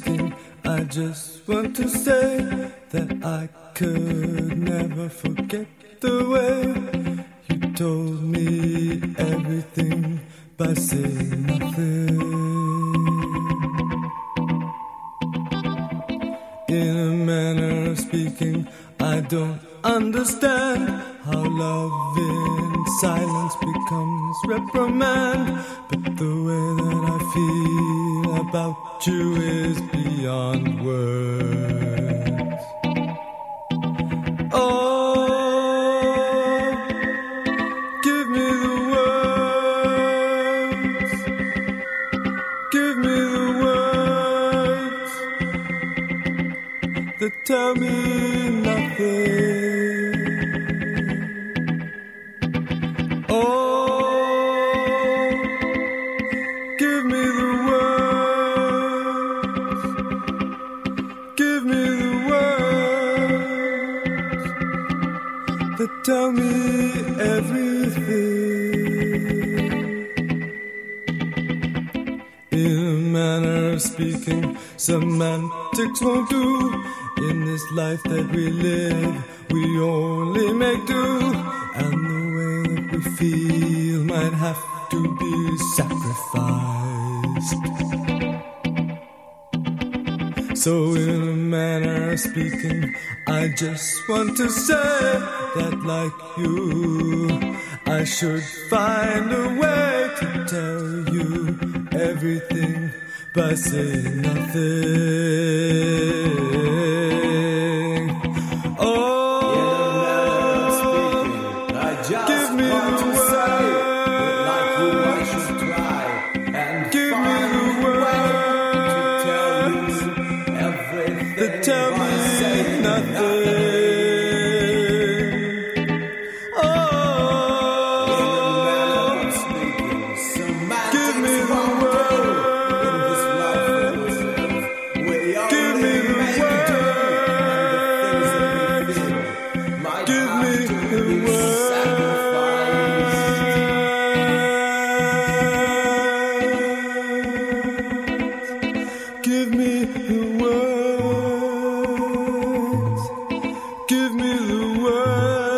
speaking. I just want to say that I could never forget the way you told me everything by saying nothing. In a manner of speaking, I don't understand how love in silence becomes reprimand. But the way that I feel about you is beyond words. Oh, give me the words. Give me the words that tell me nothing. Tell me everything. In a manner of speaking, semantics won't do. In this life that we live, we only make do. And the way that we feel might have to be sacrificed. So in a manner of speaking, I just want to say that like you, I should find a way to tell you everything by saying nothing. Oh, give me the word, like you, I should try and give me the word to tell you everything that tell me nothing. Give me the words.